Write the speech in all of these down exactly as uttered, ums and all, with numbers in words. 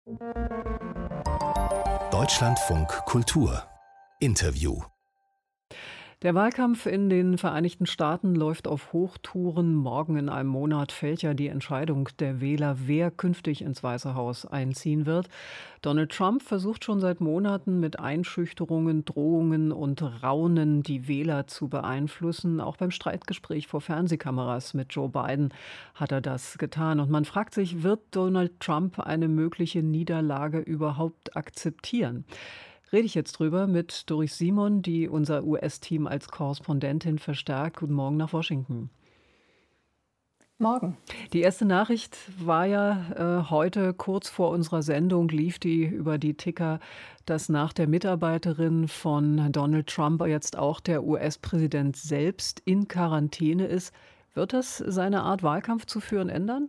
Deutschlandfunk Kultur Interview. Der Wahlkampf in den Vereinigten Staaten läuft auf Hochtouren. Morgen in einem Monat fällt ja die Entscheidung der Wähler, wer künftig ins Weiße Haus einziehen wird. Donald Trump versucht schon seit Monaten mit Einschüchterungen, Drohungen und Raunen die Wähler zu beeinflussen. Auch beim Streitgespräch vor Fernsehkameras mit Joe Biden hat er das getan. Und man fragt sich, wird Donald Trump eine mögliche Niederlage überhaupt akzeptieren? Rede ich jetzt drüber mit Doris Simon, die unser U S-Team als Korrespondentin verstärkt. Guten Morgen nach Washington. Morgen. Die erste Nachricht war ja äh, heute, kurz vor unserer Sendung, lief die über die Ticker, dass nach der Mitarbeiterin von Donald Trump jetzt auch der U S-Präsident selbst in Quarantäne ist. Wird das seine Art, Wahlkampf zu führen, ändern?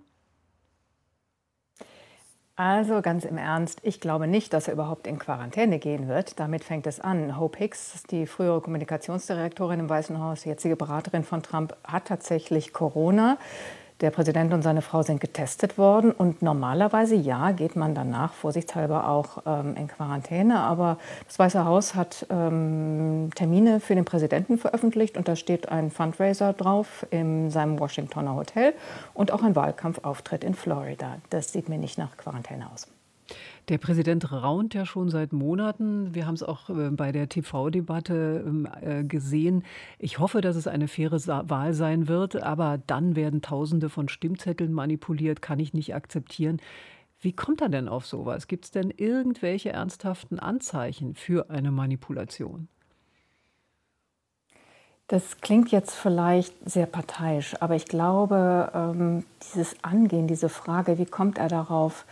Also ganz im Ernst, ich glaube nicht, dass er überhaupt in Quarantäne gehen wird. Damit fängt es an. Hope Hicks, die frühere Kommunikationsdirektorin im Weißen Haus, jetzige Beraterin von Trump, hat tatsächlich Corona. Der Präsident und seine Frau sind getestet worden. Und normalerweise, ja, geht man danach vorsichtshalber auch ähm, in Quarantäne. Aber das Weiße Haus hat ähm, Termine für den Präsidenten veröffentlicht. Und da steht ein Fundraiser drauf in seinem Washingtoner Hotel und auch ein Wahlkampfauftritt in Florida. Das sieht mir nicht nach Quarantäne aus. Der Präsident raunt ja schon seit Monaten. Wir haben es auch bei der T V-Debatte gesehen. Ich hoffe, dass es eine faire Wahl sein wird, aber dann werden Tausende von Stimmzetteln manipuliert, kann ich nicht akzeptieren. Wie kommt er denn auf sowas? Gibt es denn irgendwelche ernsthaften Anzeichen für eine Manipulation? Das klingt jetzt vielleicht sehr parteiisch, aber ich glaube, dieses Angehen, diese Frage, wie kommt er darauf,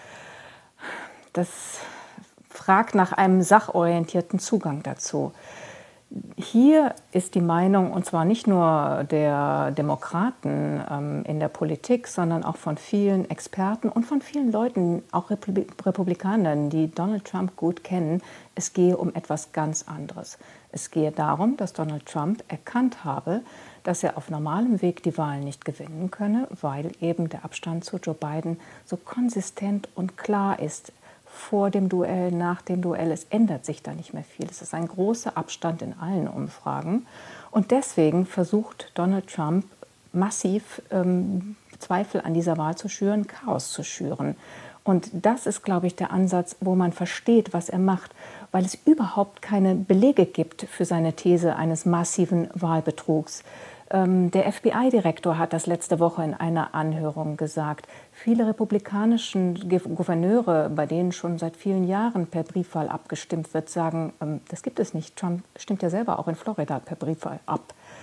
das fragt nach einem sachorientierten Zugang dazu. Hier ist die Meinung, und zwar nicht nur der Demokraten ähm, in der Politik, sondern auch von vielen Experten und von vielen Leuten, auch Republi- Republikanern, die Donald Trump gut kennen, es gehe um etwas ganz anderes. Es gehe darum, dass Donald Trump erkannt habe, dass er auf normalem Weg die Wahlen nicht gewinnen könne, weil eben der Abstand zu Joe Biden so konsistent und klar ist. Vor dem Duell, nach dem Duell, es ändert sich da nicht mehr viel. Es ist ein großer Abstand in allen Umfragen. Und deswegen versucht Donald Trump massiv ähm, Zweifel an dieser Wahl zu schüren, Chaos zu schüren. Und das ist, glaube ich, der Ansatz, wo man versteht, was er macht, weil es überhaupt keine Belege gibt für seine These eines massiven Wahlbetrugs. Der F B I-Direktor hat das letzte Woche in einer Anhörung gesagt. Viele republikanische Gouverneure, bei denen schon seit vielen Jahren per Briefwahl abgestimmt wird, sagen, das gibt es nicht. Trump stimmt ja selber auch in Florida per Briefwahl ab.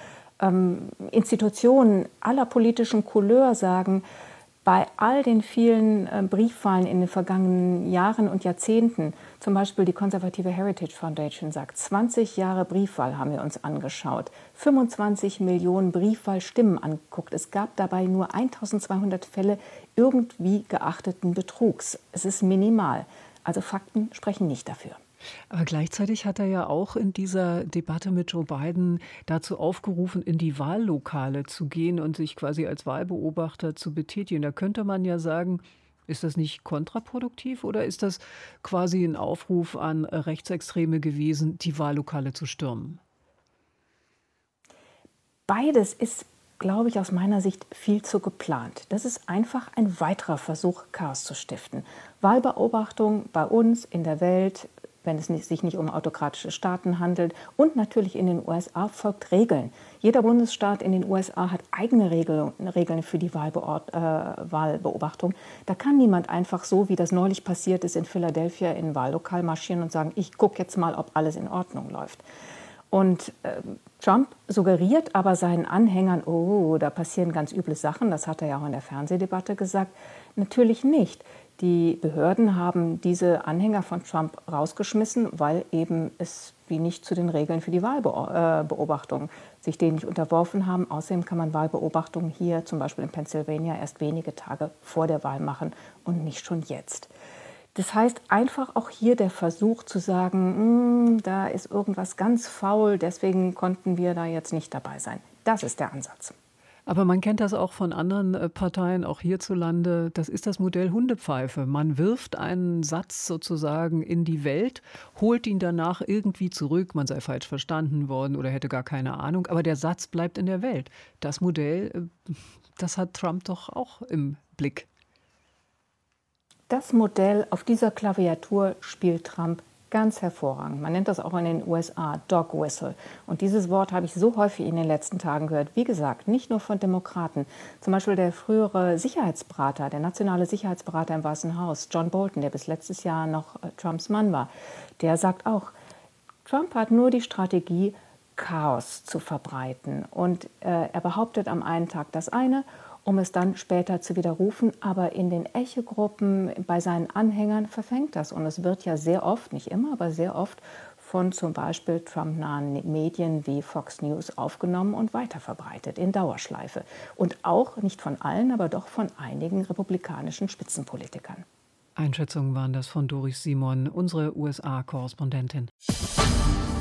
Institutionen aller politischen Couleur sagen, bei all den vielen äh, Briefwahlen in den vergangenen Jahren und Jahrzehnten, zum Beispiel die konservative Heritage Foundation sagt, zwanzig Jahre Briefwahl haben wir uns angeschaut, fünfundzwanzig Millionen Briefwahlstimmen angeguckt. Es gab dabei nur eintausendzweihundert Fälle irgendwie geachteten Betrugs. Es ist minimal. Also Fakten sprechen nicht dafür. Aber gleichzeitig hat er ja auch in dieser Debatte mit Joe Biden dazu aufgerufen, in die Wahllokale zu gehen und sich quasi als Wahlbeobachter zu betätigen. Da könnte man ja sagen, ist das nicht kontraproduktiv oder ist das quasi ein Aufruf an Rechtsextreme gewesen, die Wahllokale zu stürmen? Beides ist, glaube ich, aus meiner Sicht viel zu geplant. Das ist einfach ein weiterer Versuch, Chaos zu stiften. Wahlbeobachtung bei uns in der Welt, wenn es sich nicht um autokratische Staaten handelt. Und natürlich in den U S A folgt Regeln. Jeder Bundesstaat in den U S A hat eigene Regel, Regeln für die Wahlbeort, äh, Wahlbeobachtung. Da kann niemand einfach so, wie das neulich passiert ist in Philadelphia, in ein Wahllokal marschieren und sagen, ich gucke jetzt mal, ob alles in Ordnung läuft. Und äh, Trump suggeriert aber seinen Anhängern, oh, da passieren ganz üble Sachen, das hat er ja auch in der Fernsehdebatte gesagt. Natürlich nicht. Die Behörden haben diese Anhänger von Trump rausgeschmissen, weil eben es wie nicht zu den Regeln für die Wahlbeobachtung sich denen nicht unterworfen haben. Außerdem kann man Wahlbeobachtung hier zum Beispiel in Pennsylvania erst wenige Tage vor der Wahl machen und nicht schon jetzt. Das heißt einfach auch hier der Versuch zu sagen, da ist irgendwas ganz faul, deswegen konnten wir da jetzt nicht dabei sein. Das ist der Ansatz. Aber man kennt das auch von anderen äh, Parteien, auch hierzulande. Das ist das Modell Hundepfeife. Man wirft einen Satz sozusagen in die Welt, holt ihn danach irgendwie zurück. Man sei falsch verstanden worden oder hätte gar keine Ahnung. Aber der Satz bleibt in der Welt. Das Modell, äh, das hat Trump doch auch im Blick. Das Modell auf dieser Klaviatur spielt Trump ganz hervorragend. Man nennt das auch in den U S A Dog Whistle. Und dieses Wort habe ich so häufig in den letzten Tagen gehört. Wie gesagt, nicht nur von Demokraten. Zum Beispiel der frühere Sicherheitsberater, der nationale Sicherheitsberater im Weißen Haus, John Bolton, der bis letztes Jahr noch Trumps Mann war, der sagt auch, Trump hat nur die Strategie, Chaos zu verbreiten. Und äh, er behauptet am einen Tag das eine, um es dann später zu widerrufen. Aber in den Echo-Gruppen bei seinen Anhängern verfängt das. Und es wird ja sehr oft, nicht immer, aber sehr oft von zum Beispiel Trump-nahen Medien wie Fox News aufgenommen und weiterverbreitet in Dauerschleife. Und auch, nicht von allen, aber doch von einigen republikanischen Spitzenpolitikern. Einschätzungen waren das von Doris Simon, unsere U S A-Korrespondentin.